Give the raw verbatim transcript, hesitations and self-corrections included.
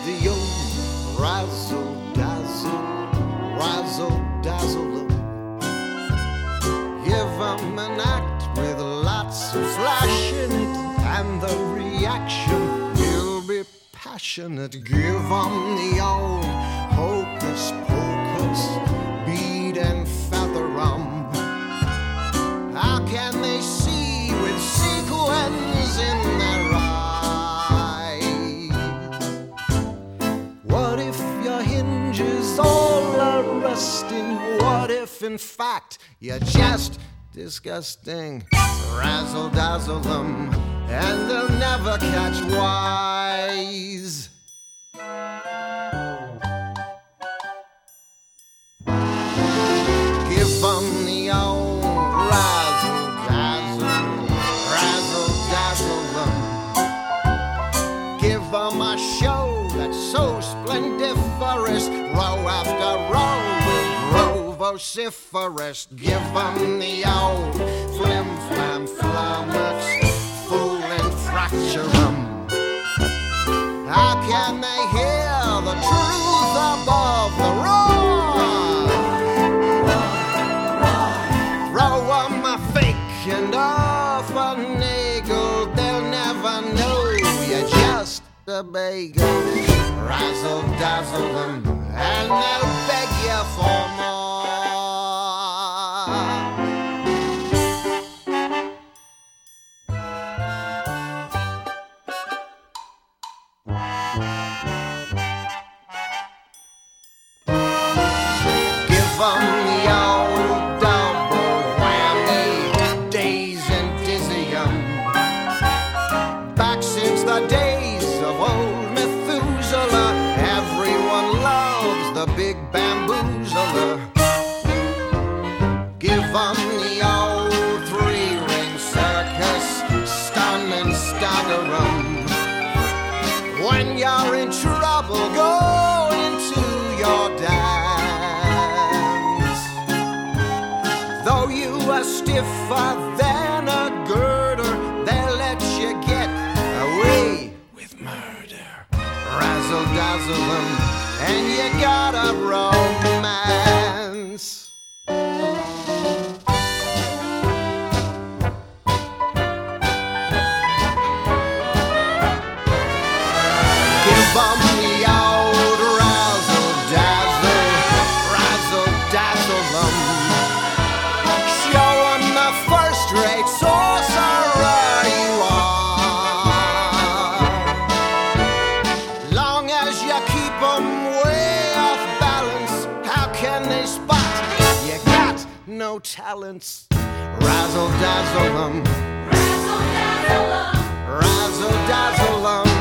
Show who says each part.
Speaker 1: the old razzle dazzle, razzle dazzle 'em. Give 'em an act with lots of flash in it, and the reaction will be passionate. Give 'em the old hocus pocus, bead and feather 'em. How can they see with sequins in their eyes? What if your hinges all are rusting? What if in fact you're just disgusting? Razzle dazzle them, and they'll never catch wise. Give 'em the old razzle dazzle, razzle dazzle them. Give 'em a show that's so splendiferous, row after row will grow vociferous. Give 'em the old flim flam flummox, fool and fracture 'em. How can they hear the truth above the roar? Throw 'em a fake and off a nagel, they'll never know you're just a bagel. Razzle dazzle them, and they'll beg you for more. Give 'em the old double whammy, daze and dizzy 'em. Back since the days of old Methuselah, everyone loves the big bamboozler. Give 'em the old three-ring circus, stun and stagger 'em. When you're in trouble, go into your dance. Though you are stiffer than a girder, they'll let you get away with murder. Razzle dazzle 'em, and you got a romance. Give 'em the old razzle dazzle, razzle dazzle 'em. Show 'em the first-rate sorcerer you are. Long as you keep 'em way off balance, how can they spot you got no talents? Razzle dazzle 'em,
Speaker 2: Razzle dazzle 'em.
Speaker 1: razzle dazzle 'em.